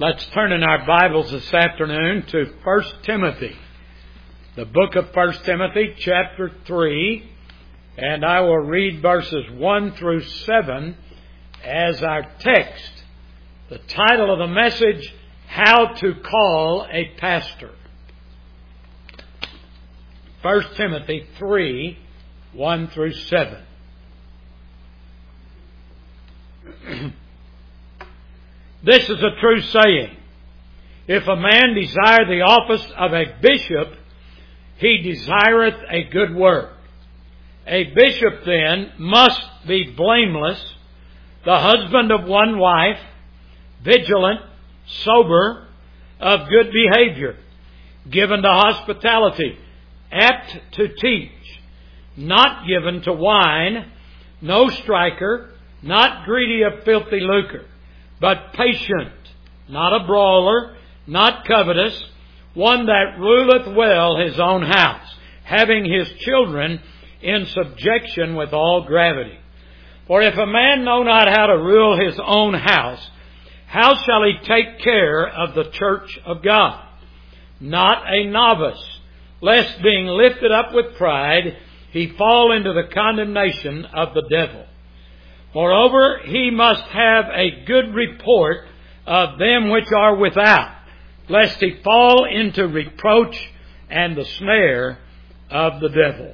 Let's turn in our Bibles this afternoon to 1 Timothy, the book of 1 Timothy, chapter 3, and I will read verses 1 through 7 as our text. The title of the message, How to Call a Pastor. 1 Timothy 3, 1 through 7. This is a true saying. If a man desire the office of a bishop, he desireth a good work. A bishop then must be blameless, the husband of one wife, vigilant, sober, of good behavior, given to hospitality, apt to teach, not given to wine, no striker, not greedy of filthy lucre, but patient, not a brawler, not covetous, one that ruleth well his own house, having his children in subjection with all gravity. For if a man know not how to rule his own house, how shall he take care of the church of God? Not a novice, lest being lifted up with pride, he fall into the condemnation of the devil. Moreover, he must have a good report of them which are without, lest he fall into reproach and the snare of the devil.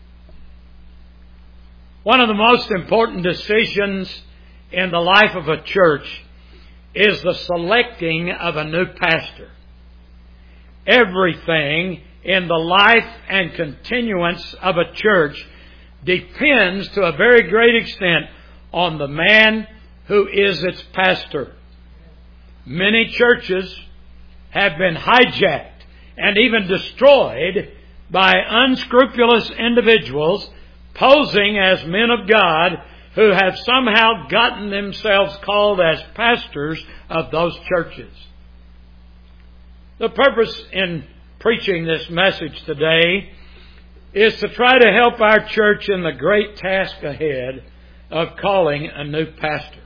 One of the most important decisions in the life of a church is the selecting of a new pastor. Everything in the life and continuance of a church depends to a very great extent on the man who is its pastor. Many churches have been hijacked and even destroyed by unscrupulous individuals posing as men of God who have somehow gotten themselves called as pastors of those churches. The purpose in preaching this message today is to try to help our church in the great task ahead of calling a new pastor.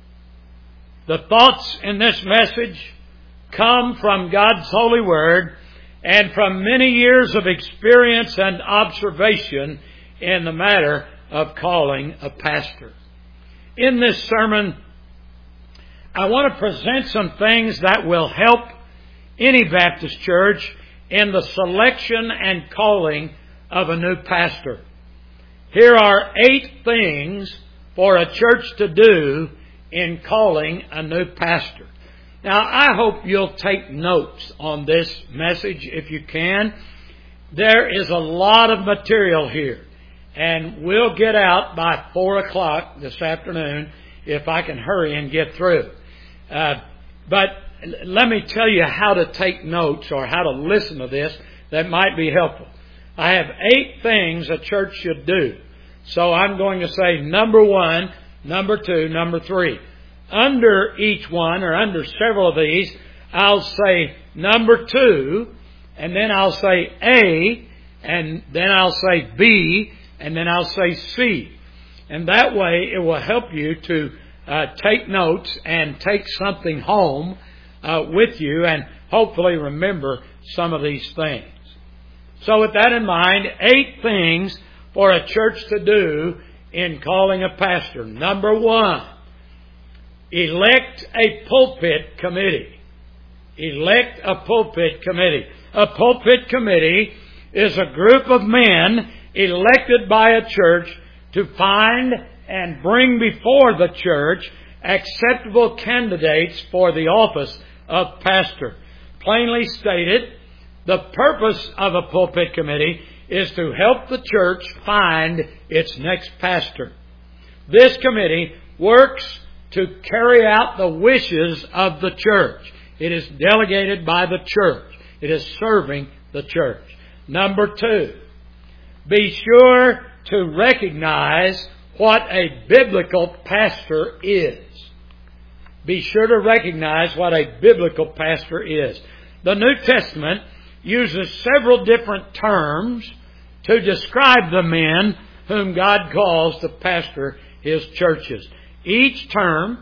The thoughts in this message come from God's holy word and from many years of experience and observation in the matter of calling a pastor. In this sermon, I want to present some things that will help any Baptist church in the selection and calling of a new pastor. Here are 8 things for a church to do in calling a new pastor. Now, I hope you'll take notes on this message if you can. There is a lot of material here, and we'll get out by 4 o'clock this afternoon if I can hurry and get through. But let me tell you how to take notes or how to listen to this that might be helpful. I have 8 things a church should do. So I'm going to say number 1, number 2, number 3. Under each one or under several of these, I'll say number 2, and then I'll say A, and then I'll say B, and then I'll say C. And that way it will help you to take notes and take something home with you and hopefully remember some of these things. So with that in mind, 8 things for a church to do in calling a pastor. Number 1, elect a pulpit committee. Elect a pulpit committee. A pulpit committee is a group of men elected by a church to find and bring before the church acceptable candidates for the office of pastor. Plainly stated, the purpose of a pulpit committee is to help the church find its next pastor. This committee works to carry out the wishes of the church. It is delegated by the church. It is serving the church. Number 2, be sure to recognize what a biblical pastor is. Be sure to recognize what a biblical pastor is. The New Testament uses several different terms to describe the men whom God calls to pastor His churches. Each term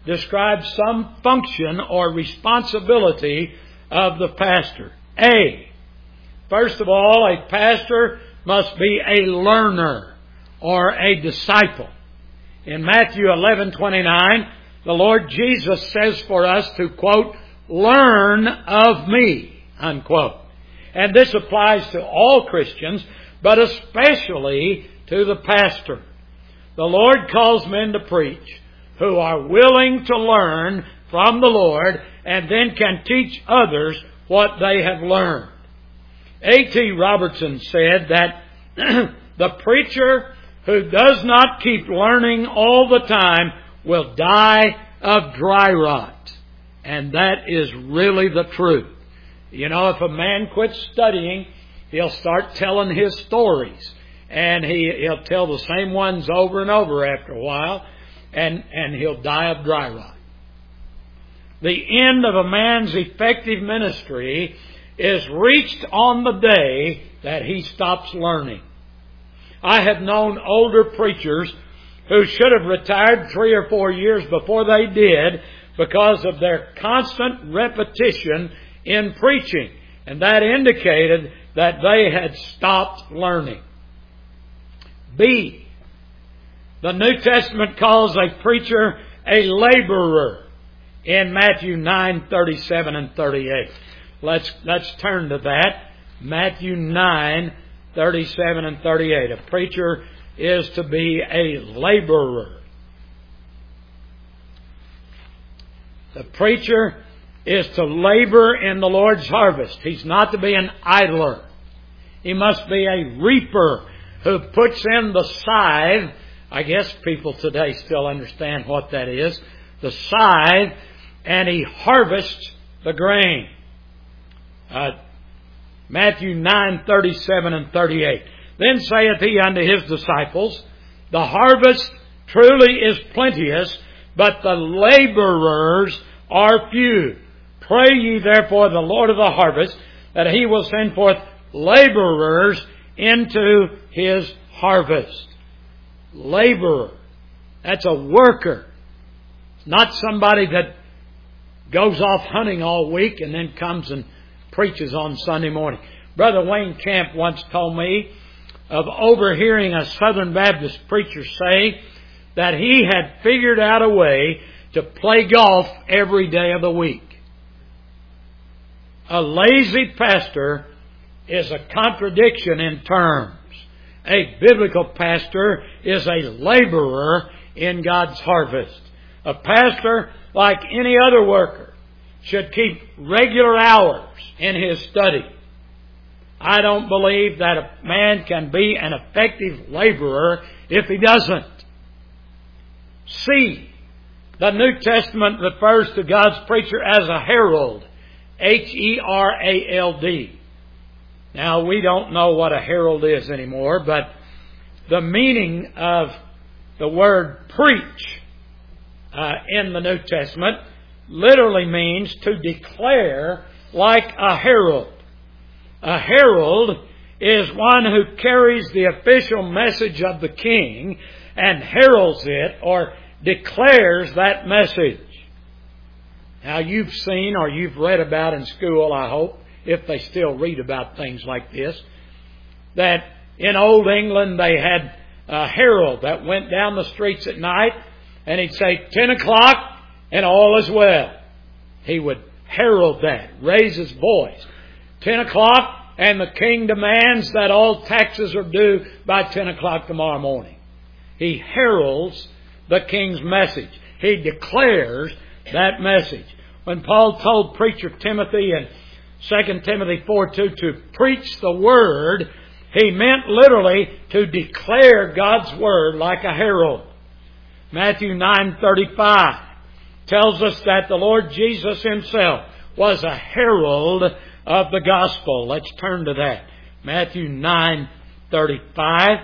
describes some function or responsibility of the pastor. A, first of all, a pastor must be a learner or a disciple. In Matthew 11:29, the Lord Jesus says for us to, quote, learn of me, unquote. And this applies to all Christians, but especially to the pastor. The Lord calls men to preach who are willing to learn from the Lord and then can teach others what they have learned. A.T. Robertson said that the preacher who does not keep learning all the time will die of dry rot. And that is really the truth. You know, if a man quits studying, he'll start telling his stories. And he'll tell the same ones over and over after a while. And he'll die of dry rot. The end of a man's effective ministry is reached on the day that he stops learning. I have known older preachers who should have retired 3 or 4 years before they did because of their constant repetition in preaching. And that indicated that they had stopped learning. B, the New Testament calls a preacher a laborer in Matthew 9:37 and 38. Let's turn to that. Matthew 9:37 and 38. A preacher is to be a laborer. The preacher is to labor in the Lord's harvest. He's not to be an idler. He must be a reaper who puts in the scythe. I guess people today still understand what that is. The scythe, and he harvests the grain. Matthew 9:37 and 38. Then saith he unto his disciples, the harvest truly is plenteous, but the laborers are few. Pray ye therefore the Lord of the harvest, that he will send forth laborers into his harvest. Laborer. That's a worker. It's not somebody that goes off hunting all week and then comes and preaches on Sunday morning. Brother Wayne Camp once told me of overhearing a Southern Baptist preacher say that he had figured out a way to play golf every day of the week. A lazy pastor is a contradiction in terms. A biblical pastor is a laborer in God's harvest. A pastor, like any other worker, should keep regular hours in his study. I don't believe that a man can be an effective laborer if he doesn't. C, the New Testament refers to God's preacher as a herald. Herald. Now, we don't know what a herald is anymore, but the meaning of the word preach in the New Testament literally means to declare like a herald. A herald is one who carries the official message of the king and heralds it or declares that message. Now, you've seen or you've read about in school, I hope, if they still read about things like this, that in Old England they had a herald that went down the streets at night and he'd say, 10 o'clock and all is well. He would herald that, raise his voice. 10 o'clock and the king demands that all taxes are due by 10 o'clock tomorrow morning. He heralds the king's message. He declares that message. When Paul told preacher Timothy in 2 Timothy 4:2 to preach the Word, he meant literally to declare God's Word like a herald. Matthew 9:35 tells us that the Lord Jesus Himself was a herald of the gospel. Let's turn to that. Matthew 9:35.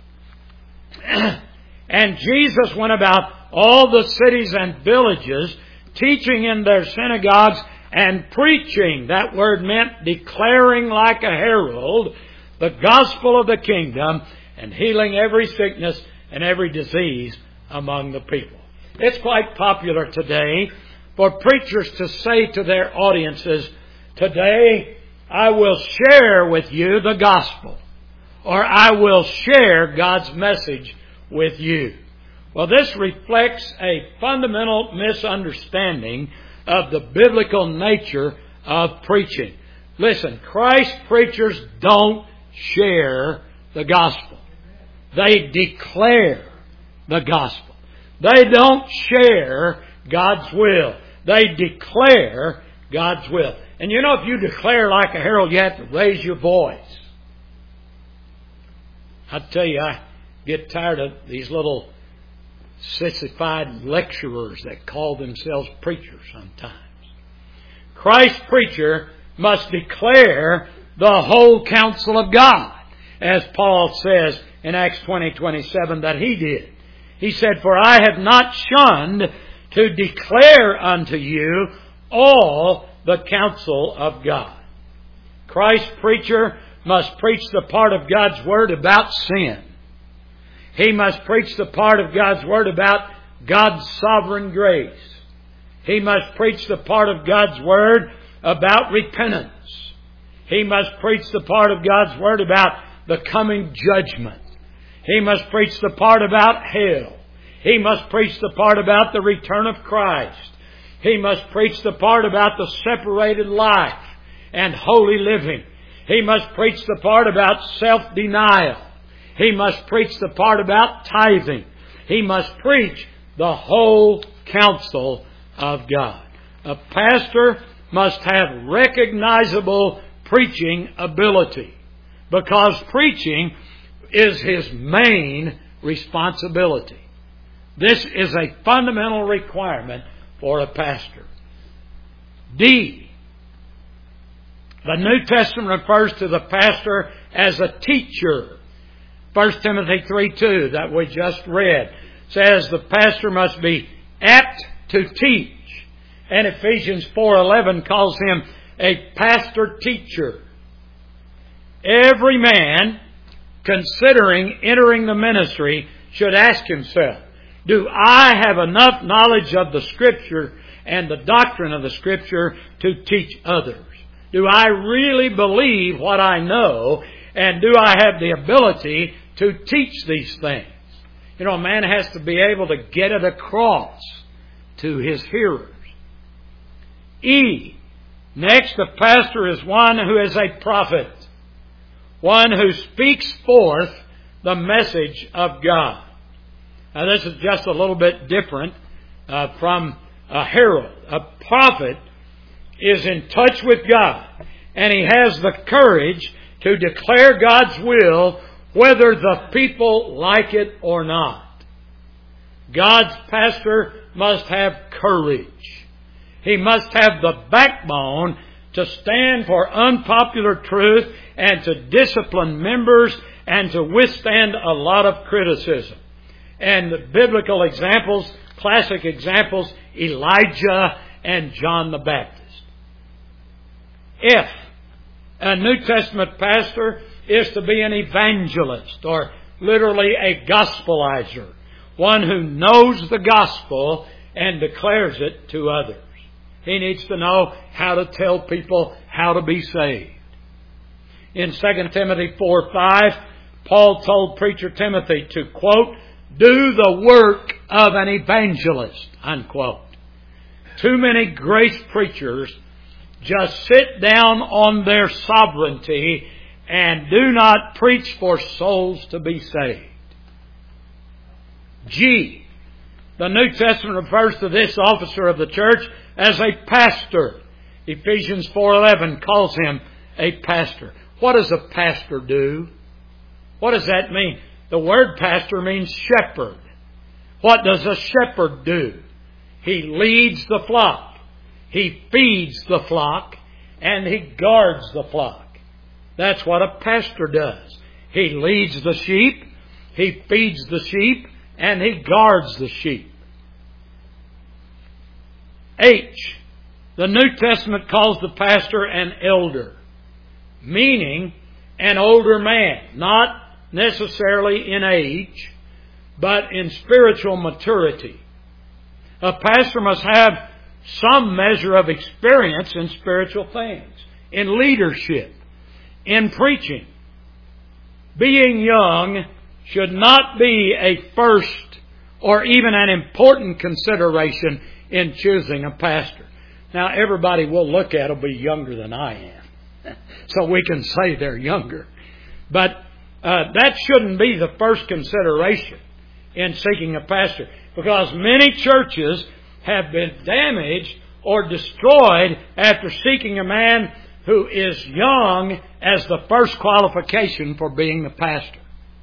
And Jesus went about all the cities and villages, teaching in their synagogues and preaching. That word meant declaring like a herald the gospel of the kingdom and healing every sickness and every disease among the people. It's quite popular today for preachers to say to their audiences, "Today I will share with you the gospel," or "I will share God's message with you." Well, this reflects a fundamental misunderstanding of the biblical nature of preaching. Listen, Christ preachers don't share the gospel. They declare the gospel. They don't share God's will. They declare God's will. And you know, if you declare like a herald, you have to raise your voice. I tell you, I get tired of these little sissified lecturers that call themselves preachers sometimes. Christ's preacher must declare the whole counsel of God, as Paul says in Acts 20:27 that he did. He said, "For I have not shunned to declare unto you all the counsel of God." Christ's preacher must preach the part of God's Word about sin. He must preach the part of God's Word about God's sovereign grace. He must preach the part of God's Word about repentance. He must preach the part of God's Word about the coming judgment. He must preach the part about hell. He must preach the part about the return of Christ. He must preach the part about the separated life and holy living. He must preach the part about self-denial. He must preach the part about tithing. He must preach the whole counsel of God. A pastor must have recognizable preaching ability, because preaching is his main responsibility. This is a fundamental requirement for a pastor. D. The New Testament refers to the pastor as a teacher. 1 Timothy 3:2 that we just read says the pastor must be apt to teach. And Ephesians 4:11 calls him a pastor-teacher. Every man considering entering the ministry should ask himself, do I have enough knowledge of the Scripture and the doctrine of the Scripture to teach others? Do I really believe what I know, and do I have the ability to teach these things? You know, a man has to be able to get it across to his hearers. E. Next, the pastor is one who is a prophet. One who speaks forth the message of God. Now, this is just a little bit different from a herald. A prophet is in touch with God, and he has the courage to declare God's will whether the people like it or not. God's pastor must have courage. He must have the backbone to stand for unpopular truth and to discipline members and to withstand a lot of criticism. And the biblical examples, classic examples, Elijah and John the Baptist. If a New Testament pastor is to be an evangelist, or literally a gospelizer, one who knows the gospel and declares it to others. He needs to know how to tell people how to be saved. In 2 Timothy 4:5, Paul told preacher Timothy to, quote, do the work of an evangelist, unquote. Too many grace preachers just sit down on their sovereignty and do not preach for souls to be saved. G. The New Testament refers to this officer of the church as a pastor. Ephesians 4:11 calls him a pastor. What does a pastor do? What does that mean? The word pastor means shepherd. What does a shepherd do? He leads the flock. He feeds the flock. And he guards the flock. That's what a pastor does. He leads the sheep. He feeds the sheep. And he guards the sheep. H. The New Testament calls the pastor an elder, meaning an older man, not necessarily in age, but in spiritual maturity. A pastor must have some measure of experience in spiritual things, in leadership, in preaching. Being young should not be a first or even an important consideration in choosing a pastor. Now, everybody we'll look at will be younger than I am, so we can say they're younger. But that shouldn't be the first consideration in seeking a pastor, because many churches have been damaged or destroyed after seeking a man who is young as the first qualification for being the pastor.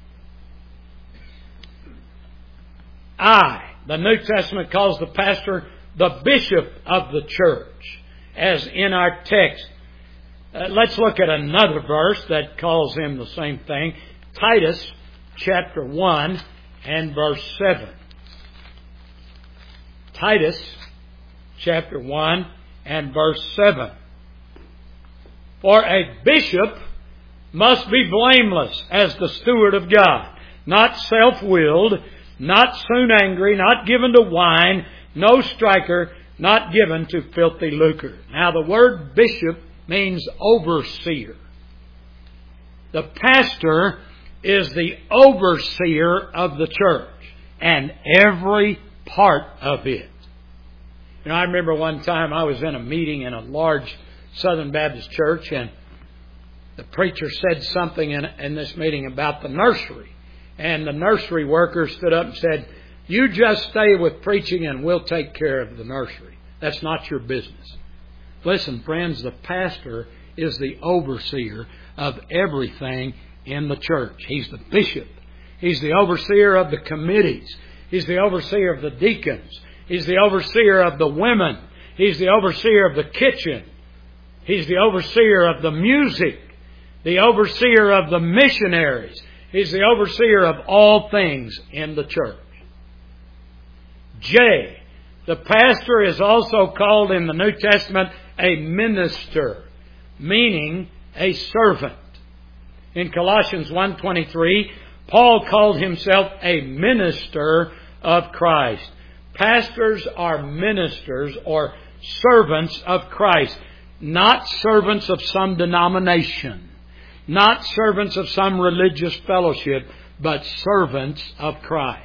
The New Testament calls the pastor the bishop of the church, as in our text. Let's look at another verse that calls him the same thing. Titus chapter 1 and verse 7. Titus chapter 1 and verse 7. For a bishop must be blameless as the steward of God, not self-willed, not soon angry, not given to wine, no striker, not given to filthy lucre. Now the word bishop means overseer. The pastor is the overseer of the church and every part of it. I remember one time I was in a meeting in a large Southern Baptist church, and the preacher said something in this meeting about the nursery. And the nursery worker stood up and said, "You just stay with preaching and we'll take care of the nursery. That's not your business." Listen, friends, the pastor is the overseer of everything in the church. He's the bishop. He's the overseer of the committees. He's the overseer of the deacons. He's the overseer of the women. He's the overseer of the kitchen. He's the overseer of the music. The overseer of the missionaries. He's the overseer of all things in the church. J. The pastor is also called in the New Testament a minister, meaning a servant. In Colossians 1:23, Paul called himself a minister of Christ. Pastors are ministers or servants of Christ, not servants of some denomination, not servants of some religious fellowship, but servants of Christ.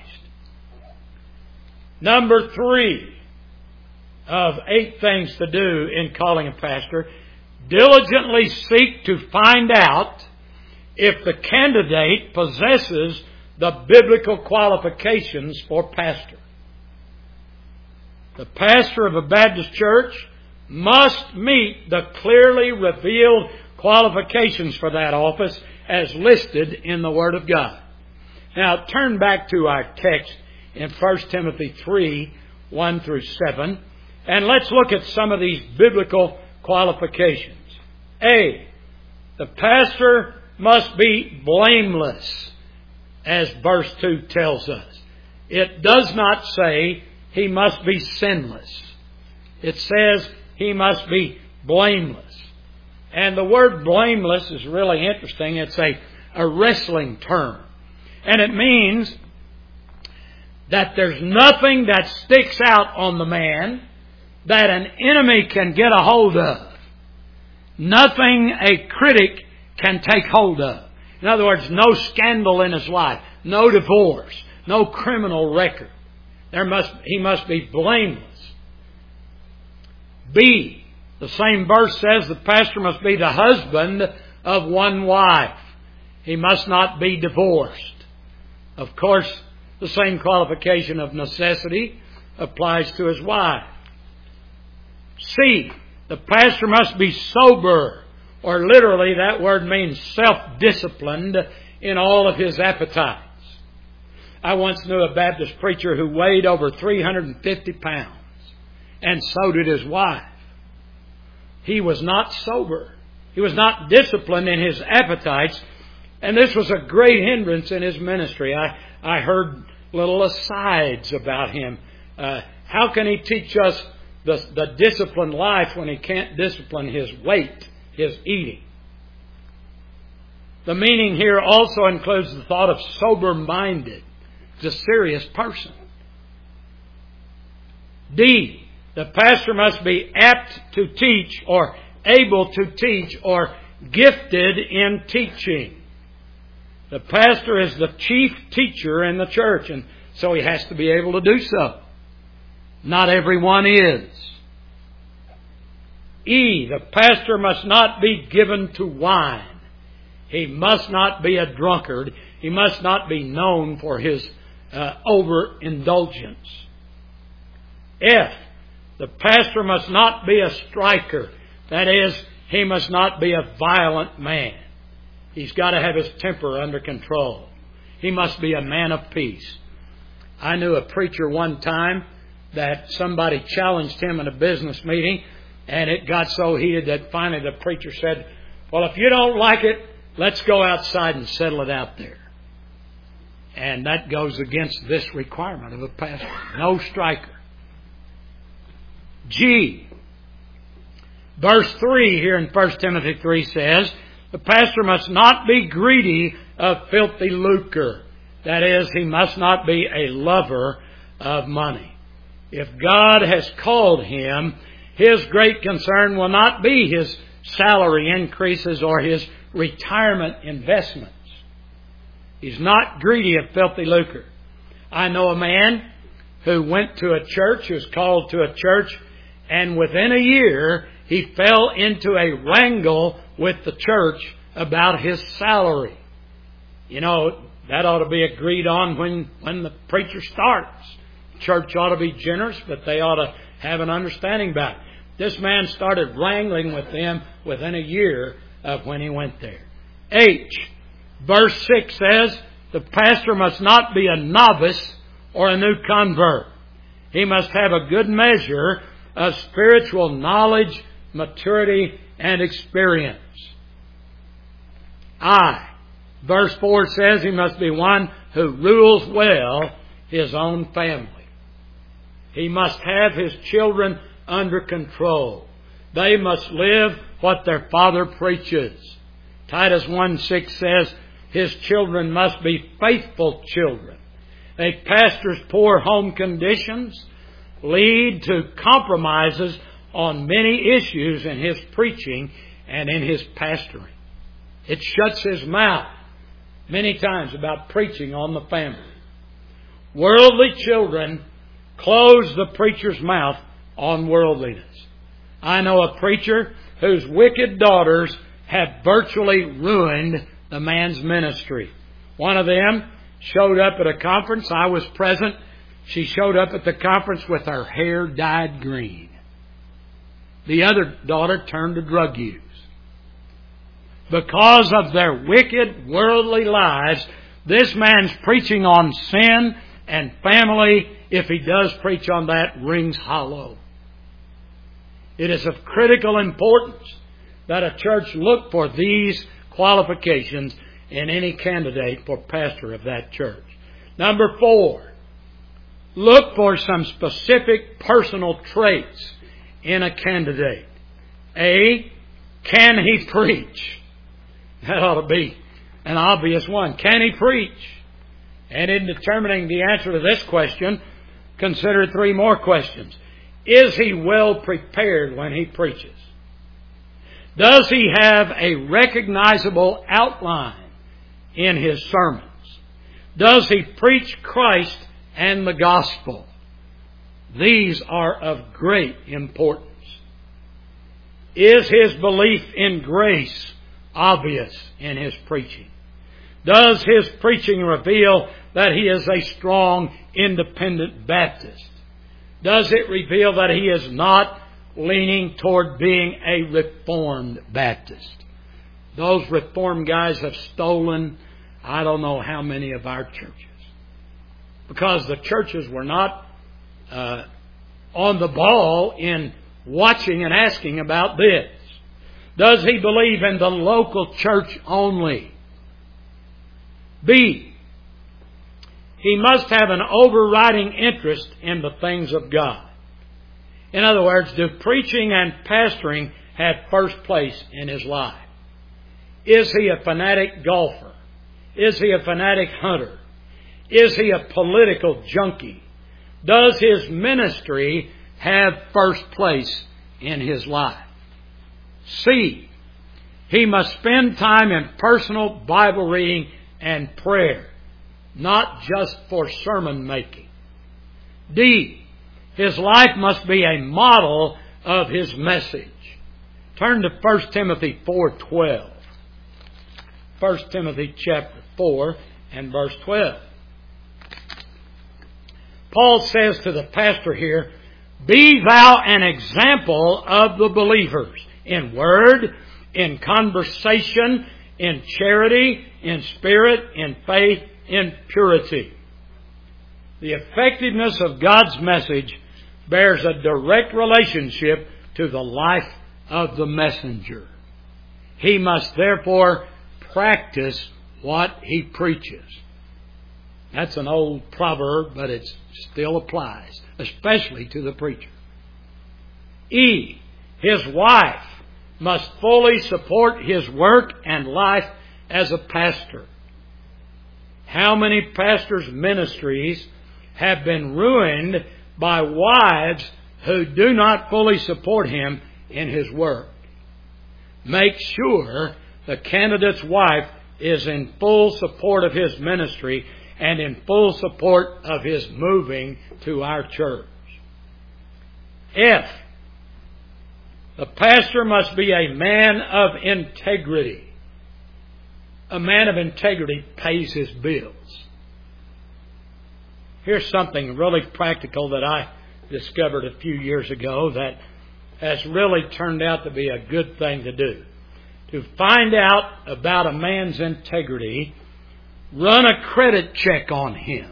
Number 3 of 8 things to do in calling a pastor: diligently seek to find out if the candidate possesses the biblical qualifications for pastor. The pastor of a Baptist church must meet the clearly revealed qualifications for that office as listed in the Word of God. Now turn back to our text in 1 Timothy 3, 1 through 7, and let's look at some of these biblical qualifications. A. The pastor must be blameless, as verse 2 tells us. It does not say he must be sinless. It says he must be blameless. And the word blameless is really interesting. It's a wrestling term. And it means that there's nothing that sticks out on the man that an enemy can get a hold of. Nothing a critic can take hold of. In other words, no scandal in his life, no divorce, no criminal record. He must be blameless. B, the same verse says the pastor must be the husband of one wife. He must not be divorced. Of course, the same qualification of necessity applies to his wife. C, the pastor must be sober, or literally that word means self-disciplined in all of his appetites. I once knew a Baptist preacher who weighed over 350 pounds, and so did his wife. He was not sober. He was not disciplined in his appetites, and this was a great hindrance in his ministry. I heard little asides about him. How can he teach us the disciplined life when he can't discipline his weight, his eating? The meaning here also includes the thought of sober-minded. It's a serious person. D, the pastor must be apt to teach or able to teach or gifted in teaching. The pastor is the chief teacher in the church, and so he has to be able to do so. Not everyone is. E, the pastor must not be given to wine. He must not be a drunkard. He must not be known for his overindulgence. F, the pastor must not be a striker. That is, he must not be a violent man. He's got to have his temper under control. He must be a man of peace. I knew a preacher one time that somebody challenged him in a business meeting, and it got so heated that finally the preacher said, "Well, if you don't like it, let's go outside and settle it out there." And that goes against this requirement of a pastor. No striker. G, verse 3 here in 1 Timothy 3 says, the pastor must not be greedy of filthy lucre. That is, he must not be a lover of money. If God has called him, his great concern will not be his salary increases or his retirement investments. He's not greedy of filthy lucre. I know a man who went to a church, who was called to a church, and within a year he fell into a wrangle with the church about his salary. You know, that ought to be agreed on when the preacher starts. Church ought to be generous, but they ought to have an understanding about it. This man started wrangling with them within a year of when he went there. H, verse 6 says, the pastor must not be a novice or a new convert. He must have a good measure of spiritual knowledge, maturity, and experience. I, verse 4 says he must be one who rules well his own family. He must have his children under control. They must live what their father preaches. Titus 1:6 says his children must be faithful children. A pastor's poor home conditions lead to compromises on many issues in his preaching and in his pastoring. It shuts his mouth many times about preaching on the family. Worldly children close the preacher's mouth on worldliness. I know a preacher whose wicked daughters have virtually ruined the man's ministry. One of them showed up at a conference. I was present. She showed up at the conference with her hair dyed green. The other daughter turned to drug use. Because of their wicked, worldly lives, this man's preaching on sin and family, if he does preach on that, rings hollow. It is of critical importance that a church look for these qualifications in any candidate for pastor of that church. Number 4, look for some specific personal traits in a candidate. A, can he preach? That ought to be an obvious one. Can he preach? And in determining the answer to this question, consider 3 more questions. Is he well prepared when he preaches? Does he have a recognizable outline in his sermons? Does he preach Christ and the gospel? These are of great importance. Is his belief in grace obvious in his preaching? Does his preaching reveal that he is a strong, independent Baptist? Does it reveal that he is not leaning toward being a Reformed Baptist? Those Reformed guys have stolen I don't know how many of our churches. Because the churches were not on the ball in watching and asking about this. Does he believe in the local church only? B, he must have an overriding interest in the things of God. In other words, do preaching and pastoring have first place in his life? Is he a fanatic golfer? Is he a fanatic hunter? Is he a political junkie? Does his ministry have first place in his life. C, he must spend time in personal Bible reading and prayer, not just for sermon making. D, his life must be a model of his message. Turn to 1 Timothy 4:12. 1 Timothy chapter 4 and verse 12. Paul says to the pastor here, "Be thou an example of the believers in word, in conversation, in charity, in spirit, in faith, in purity." The effectiveness of God's message bears a direct relationship to the life of the messenger. He must therefore practice what he preaches. That's an old proverb, but it still applies, especially to the preacher. E, his wife must fully support his work and life as a pastor. How many pastors' ministries have been ruined by wives who do not fully support him in his work? Make sure the candidate's wife is in full support of his ministry and in full support of his moving to our church. F, the pastor must be a man of integrity. A man of integrity pays his bills. Here's something really practical that I discovered a few years ago that has really turned out to be a good thing to do. To find out about a man's integrity, run a credit check on him.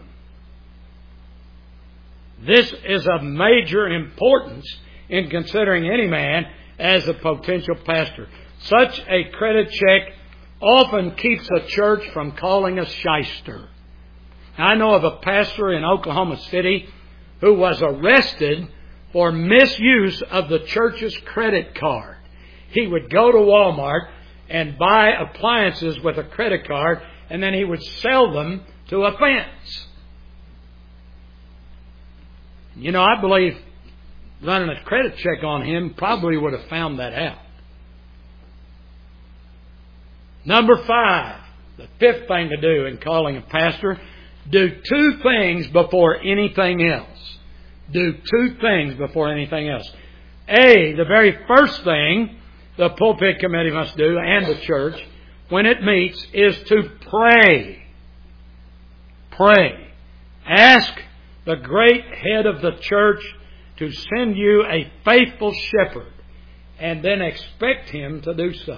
This is of major importance in considering any man as a potential pastor. Such a credit check often keeps a church from calling a shyster. I know of a pastor in Oklahoma City who was arrested for misuse of the church's credit card. He would go to Walmart and buy appliances with a credit card, and then he would sell them to a fence. You know, I believe running a credit check on him probably would have found that out. Number 5, the 5th thing to do in calling a pastor, do 2 things before anything else. Do 2 things before anything else. A, the very first thing the pulpit committee must do, and the church, when it meets, is to pray. Pray. Ask the great head of the church to send you a faithful shepherd, and then expect him to do so.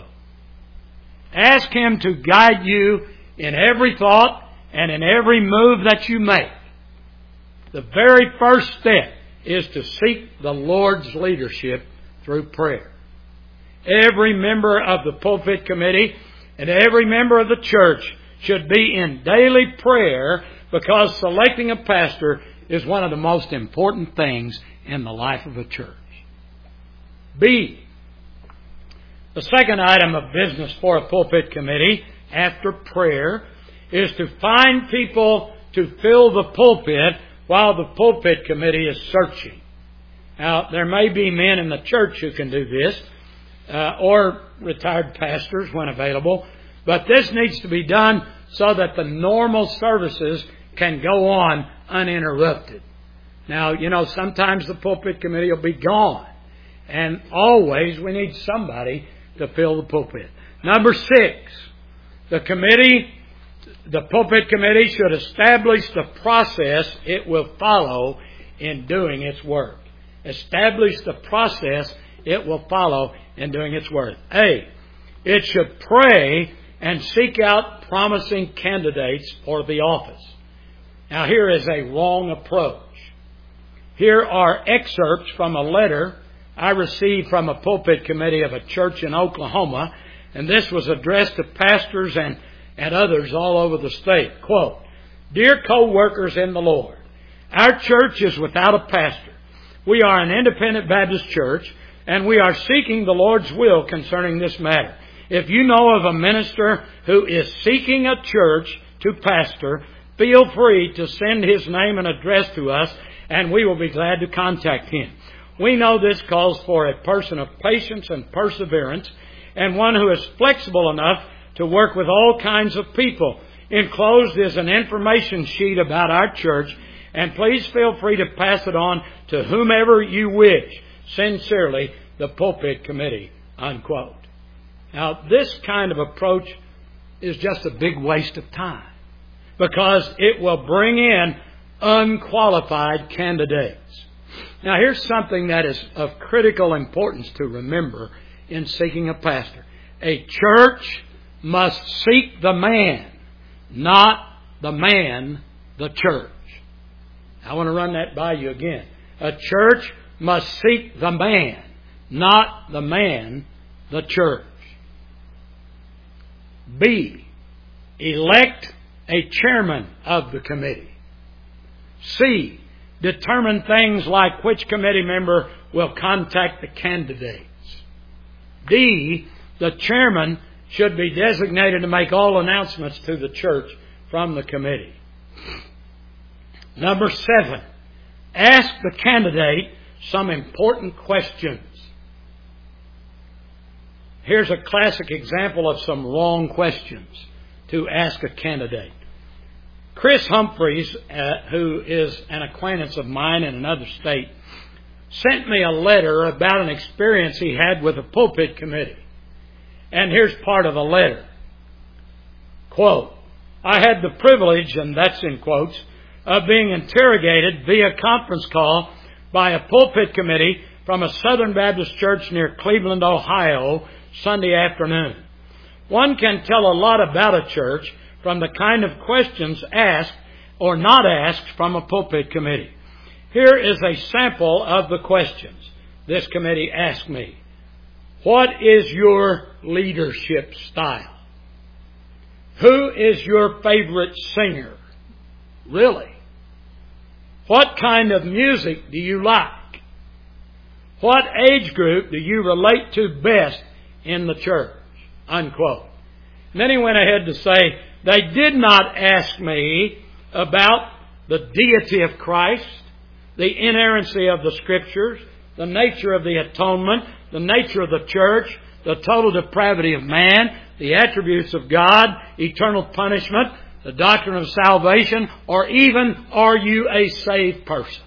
Ask him to guide you in every thought and in every move that you make. The very first step is to seek the Lord's leadership through prayer. Every member of the pulpit committee and every member of the church should be in daily prayer, because selecting a pastor is one of the most important things in the life of a church. B, the second item of business for a pulpit committee after prayer is to find people to fill the pulpit while the pulpit committee is searching. Now, there may be men in the church who can do this, or retired pastors when available, but this needs to be done so that the normal services can go on uninterrupted. Now, you know, sometimes the pulpit committee will be gone, and always we need somebody to fill the pulpit. Number 6, the pulpit committee should establish the process it will follow in doing its work. Establish the process it will follow in doing its work. A, it should pray and seek out promising candidates for the office. Now, here is a wrong approach. Here are excerpts from a letter I received from a pulpit committee of a church in Oklahoma, and this was addressed to pastors and others all over the state. Quote, "Dear co-workers in the Lord, our church is without a pastor. We are an independent Baptist church, and we are seeking the Lord's will concerning this matter. If you know of a minister who is seeking a church to pastor, feel free to send his name and address to us, and we will be glad to contact him. We know this calls for a person of patience and perseverance, and one who is flexible enough to work with all kinds of people. Enclosed is an information sheet about our church, and please feel free to pass it on to whomever you wish. Sincerely, the Pulpit Committee, unquote. Now, this kind of approach is just a big waste of time, because it will bring in unqualified candidates. Now, here's something that is of critical importance to remember in seeking a pastor. A church must seek the man, not the man the church. I want to run that by you again. A church must seek the man, not the man the church. B, elect a chairman of the committee. C, determine things like which committee member will contact the candidates. D, the chairman should be designated to make all announcements to the church from the committee. Number 7, ask the candidate some important questions. Here's a classic example of some wrong questions to ask a candidate. Chris Humphreys, who is an acquaintance of mine in another state, sent me a letter about an experience he had with the Pulpit Committee. And here's part of the letter. Quote, I had the privilege, and that's in quotes, of being interrogated via conference call by a Pulpit Committee from a Southern Baptist church near Cleveland, Ohio, Sunday afternoon. One can tell a lot about a church from the kind of questions asked or not asked from a Pulpit Committee. Here is a sample of the questions this committee asked me. What is your leadership style? Who is your favorite singer? Really? What kind of music do you like? What age group do you relate to best in the church? Unquote. And then he went ahead to say, they did not ask me about the deity of Christ, the inerrancy of the Scriptures, the nature of the atonement, the nature of the church, the total depravity of man, the attributes of God, eternal punishment, the doctrine of salvation, or even, are you a saved person?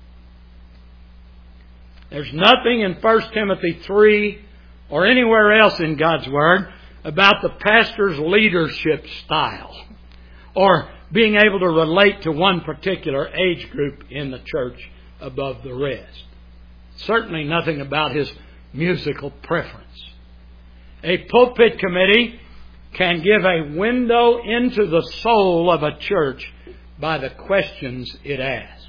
There's nothing in 1 Timothy 3 or anywhere else in God's Word about the pastor's leadership style or being able to relate to one particular age group in the church above the rest. Certainly nothing about his musical preference. A Pulpit Committee can give a window into the soul of a church by the questions it asks.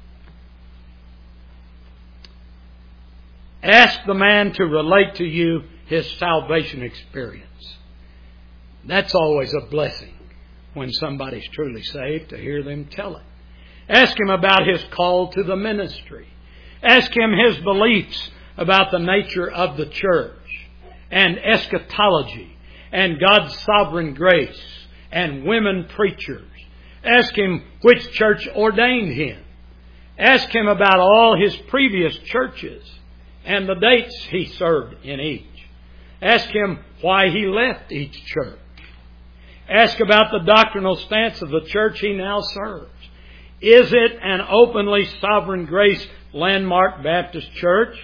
Ask the man to relate to you his salvation experience. That's always a blessing when somebody's truly saved, to hear them tell it. Ask him about his call to the ministry. Ask him his beliefs about the nature of the church and eschatology and God's sovereign grace and women preachers. Ask him which church ordained him. Ask him about all his previous churches and the dates he served in each. Ask him why he left each church. Ask about the doctrinal stance of the church he now serves. Is it an openly sovereign grace landmark Baptist church?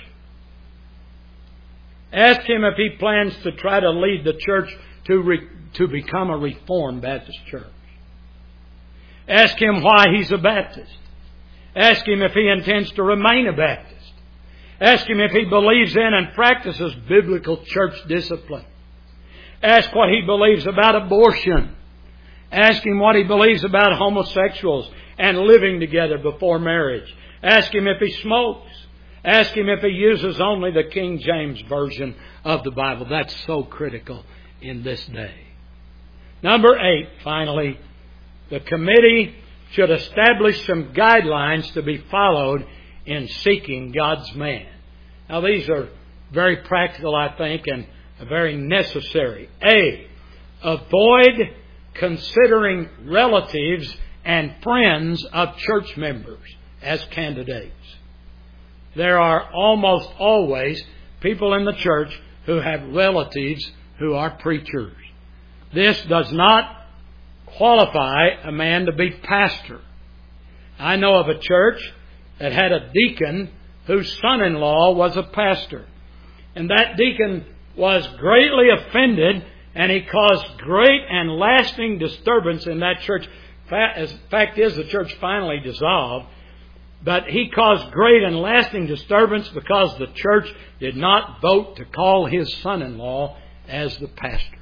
Ask him if he plans to try to lead the church to become a Reformed Baptist church. Ask him why he's a Baptist. Ask him if he intends to remain a Baptist. Ask him if he believes in and practices biblical church discipline. Ask what he believes about abortion. Ask him what he believes about homosexuals and living together before marriage. Ask him if he smokes. Ask him if he uses only the King James Version of the Bible. That's so critical in this day. Number 8, finally, the committee should establish some guidelines to be followed in seeking God's man. Now, these are very practical, I think, and very necessary. A, avoid considering relatives and friends of church members as candidates. there are almost always people in the church who have relatives who are preachers. This does not qualify a man to be pastor. I know of a church that had a deacon whose son-in-law was a pastor. And that deacon was greatly offended, and he caused great and lasting disturbance in that church. Fact is, the church finally dissolved. But he caused great and lasting disturbance because the church did not vote to call his son-in-law as the pastor.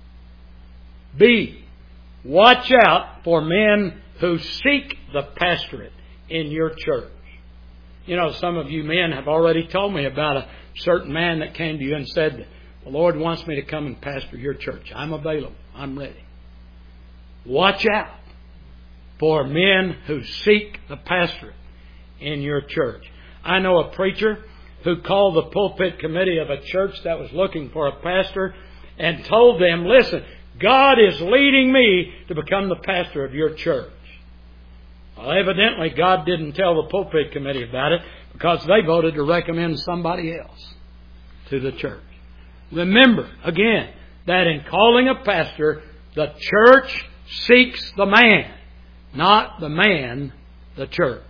B, watch out for men who seek the pastorate in your church. You know, some of you men have already told me about a certain man that came to you and said, the Lord wants me to come and pastor your church. I'm available. I'm ready. Watch out for men who seek the pastorate in your church. I know a preacher who called the pulpit committee of a church that was looking for a pastor and told them, listen, God is leading me to become the pastor of your church. Well, evidently God didn't tell the pulpit committee about it because they voted to recommend somebody else to the church. Remember, again, that in calling a pastor, the church seeks the man, not the man the church.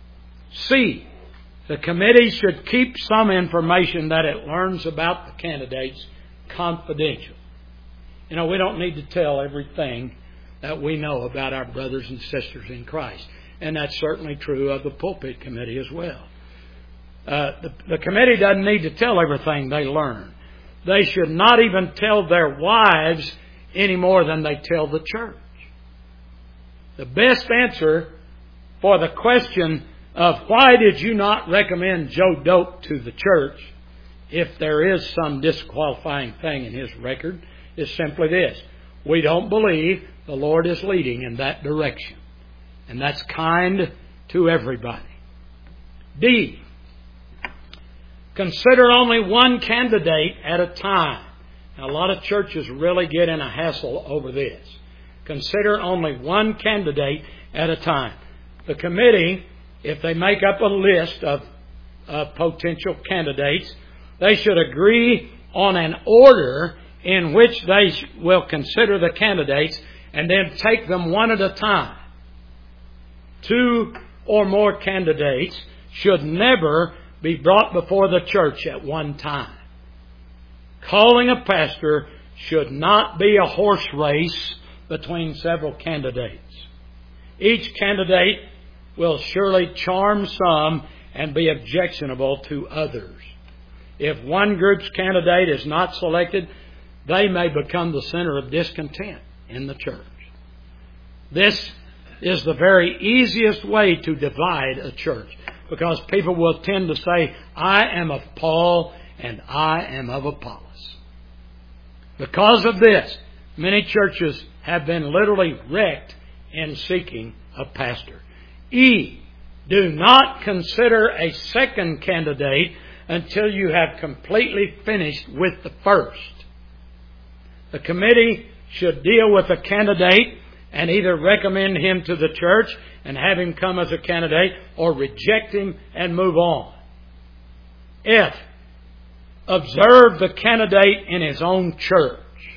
C, the committee should keep some information that it learns about the candidates confidential. You know, we don't need to tell everything that we know about our brothers and sisters in Christ. And that's certainly true of the pulpit committee as well. The committee doesn't need to tell everything they learn. They should not even tell their wives any more than they tell the church. The best answer for the question of why did you not recommend Joe Doak to the church, if there is some disqualifying thing in his record, is simply this. We don't believe the Lord is leading in that direction. And that's kind to everybody. D, consider only one candidate at a time. Now, a lot of churches really get in a hassle over this. Consider only one candidate at a time. The committee, if they make up a list of potential candidates, they should agree on an order in which they will consider the candidates and then take them one at a time. 2 or more candidates should never be brought before the church at one time. Calling a pastor should not be a horse race between several candidates. Each candidate will surely charm some and be objectionable to others. If one group's candidate is not selected, they may become the center of discontent in the church. This is the very easiest way to divide a church, because people will tend to say, I am of Paul and I am of Apollos. Because of this, many churches have been literally wrecked in seeking a pastor. E, do not consider a second candidate until you have completely finished with the first. The committee should deal with a candidate and either recommend him to the church and have him come as a candidate, or reject him and move on. F, observe the candidate in his own church.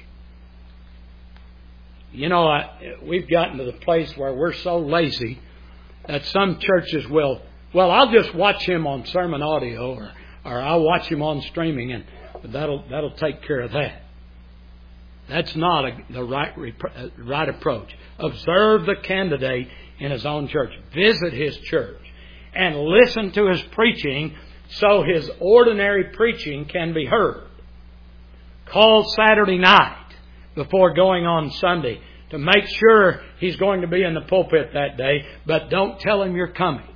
You know, we've gotten to the place where we're so lazy that some churches will, well, I'll just watch him on sermon audio, or I'll watch him on streaming, and that'll take care of that. That's not the right approach. Observe the candidate in his own church. Visit his church and listen to his preaching so his ordinary preaching can be heard. Call Saturday night before going on Sunday to make sure he's going to be in the pulpit that day, but don't tell him you're coming.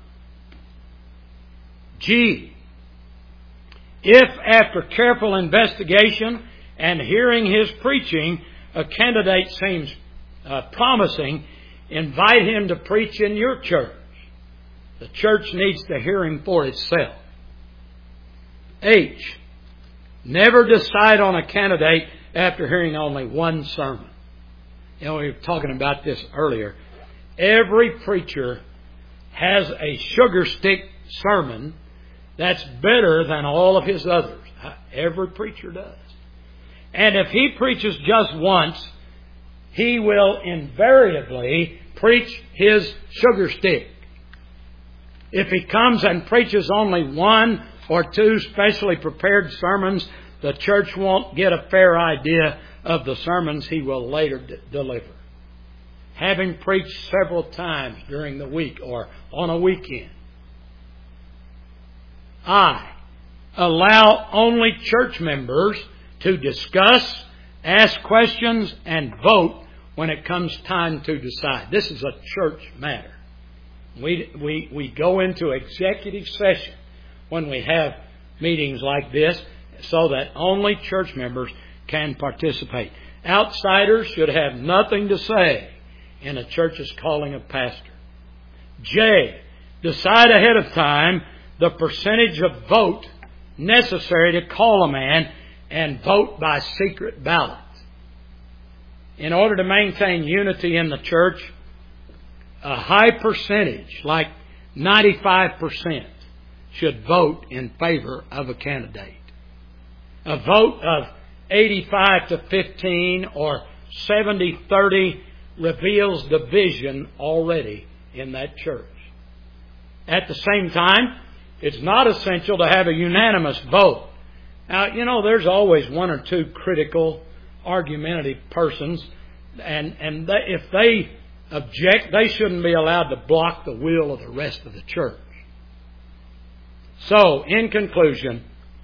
G, if after careful investigation and hearing his preaching, a candidate seems promising, invite him to preach in your church. The church needs to hear him for itself. H, never decide on a candidate after hearing only one sermon. You know, we were talking about this earlier. Every preacher has a sugar stick sermon that's better than all of his others. Every preacher does. And if he preaches just once, he will invariably preach his sugar stick. If he comes and preaches only one or two specially prepared sermons, the church won't get a fair idea of the sermons he will later deliver. Having preached several times during the week or on a weekend. I allow only church members to discuss, ask questions, and vote when it comes time to decide. This is a church matter. We go into executive session when we have meetings like this so that only church members can participate. Outsiders should have nothing to say in a church's calling of pastor. J. Decide ahead of time the percentage of vote necessary to call a man and vote by secret ballot. In order to maintain unity in the church, a high percentage, like 95%, should vote in favor of a candidate. A vote of 85 to 15 or 70-30 reveals division already in that church. At the same time, it's not essential to have a unanimous vote. Now, there's always one or two critical, argumentative persons, and if they object, they shouldn't be allowed to block the will of the rest of the church. So, in conclusion,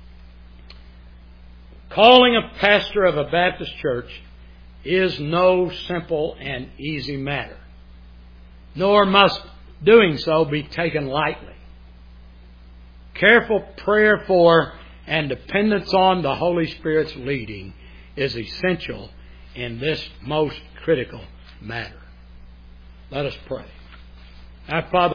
calling a pastor of a Baptist church is no simple and easy matter, nor must doing so be taken lightly. Careful prayer for and dependence on the Holy Spirit's leading is essential in this most critical matter. Let us pray. Our Father,